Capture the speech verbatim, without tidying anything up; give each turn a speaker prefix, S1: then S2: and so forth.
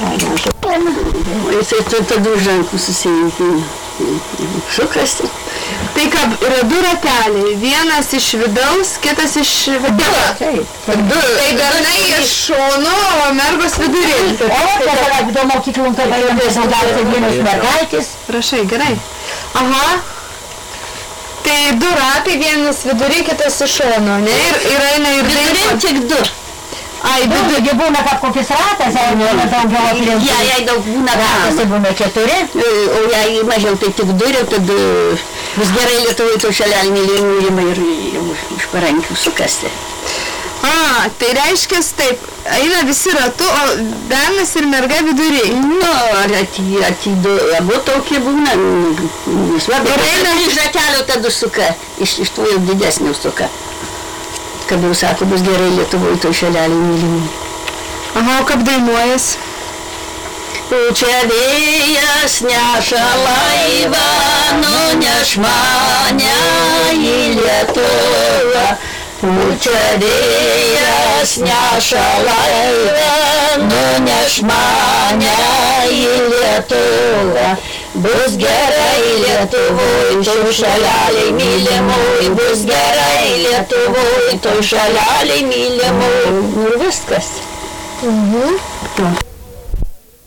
S1: Jisai tada už rankų susiimti. Šukasi.
S2: Tai ką, yra du rateliai. Vienas iš vidaus, kitas iš vidilo.
S1: Taip.
S2: Tai bernai iš šono, o mergos vidurį.
S3: O, dabar do mokyklų, kad einamės daugiausiai vienos mergaitės.
S2: Prašai, gerai. Aha. Tai du ratai, vienas vidurį, kitas iš šono, ne? Ir, ir eina ir
S1: Vidurį tik du.
S2: Ai,
S3: Vidurį būna kad kokis ratas, ar būna daugiau aplinkų.
S1: Ja, jai daug būna
S3: Ratas tai būna keturi.
S1: O jei mažiau, tai tik du, ir tada bus gerai Lietuvai to šalelį mylėjimą ir iš parankių sukasti.
S2: A, tai reiškia taip, eina visi ratu, o bernas ir merga vidurį.
S1: Nu, ar atidu, abu tokie būna. Ir eina iš ratelio tada suka, iš, iš to jau didesnio suka. Kad jau sako, bus gerai Lietuvoj to šalelį mylimai.
S2: Aha, o kaip dainuojas?
S1: Pučia vėjas neša laivą, nuneš mane į Lietuvą. Pučia vėjas neša laivą, nuneš mane į Lietuvą. Bus gerai Lietuvoj, toj šalelėj mylimoj, bus gerai Lietuvoj, toj šalelėj mylimoj. Ir viskas.
S2: Mhm.